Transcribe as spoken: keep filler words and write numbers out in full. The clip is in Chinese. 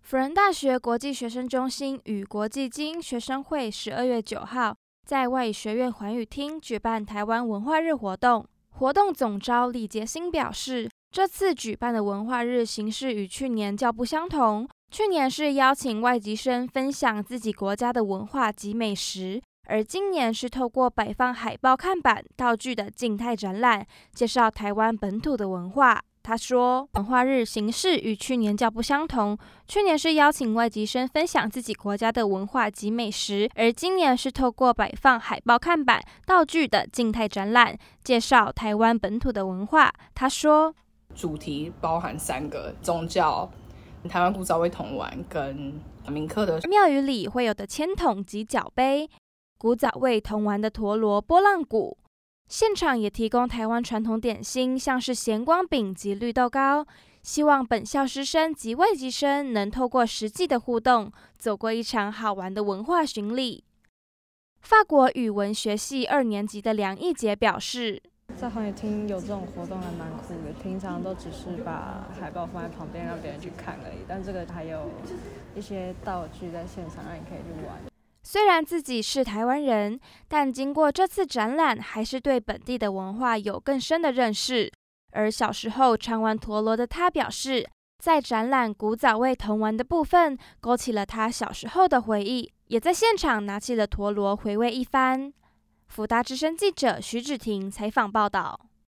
辅仁大学国际学生中心与国际精英学生会十二月九号在外语学院环语厅举办台湾文化日活动。活动总召李杰兴表示，这次举办的文化日形式与去年较不相同。去年是邀请外籍生分享自己国家的文化及美食，而今年是透过摆放海报、看板、道具的静态展览，介绍台湾本土的文化。他说，文化日形式与去年较不相同，去年是邀请外籍生分享自己国家的文化及美食，而今年是透过摆放海报、看板、道具的静态展览，介绍台湾本土的文化。他说， 主题包含三个宗教、台湾古早味铜丸跟铭刻的庙宇里会有的签筒及角杯，古早味铜丸的陀螺、波浪鼓。现场也提供台湾传统点心，像是咸光饼及绿豆糕，希望本校师生及外籍生能透过实际的互动，走过一场好玩的文化巡礼。法国语文学系二年级的梁义杰表示， 在环语厅有这种活动还蛮酷的，平常都只是把海报放在旁边让别人去看而已，但这个还有一些道具在现场让你可以去玩。 虽然自己是台湾人，但经过这次展览，还是对本地的文化有更深的认识。而小时候常玩陀螺的他表示，在展览古早味铜丸的部分，勾起了他小时候的回忆，也在现场拿起了陀螺回味一番。辅大之声记者徐芷婷采访报道。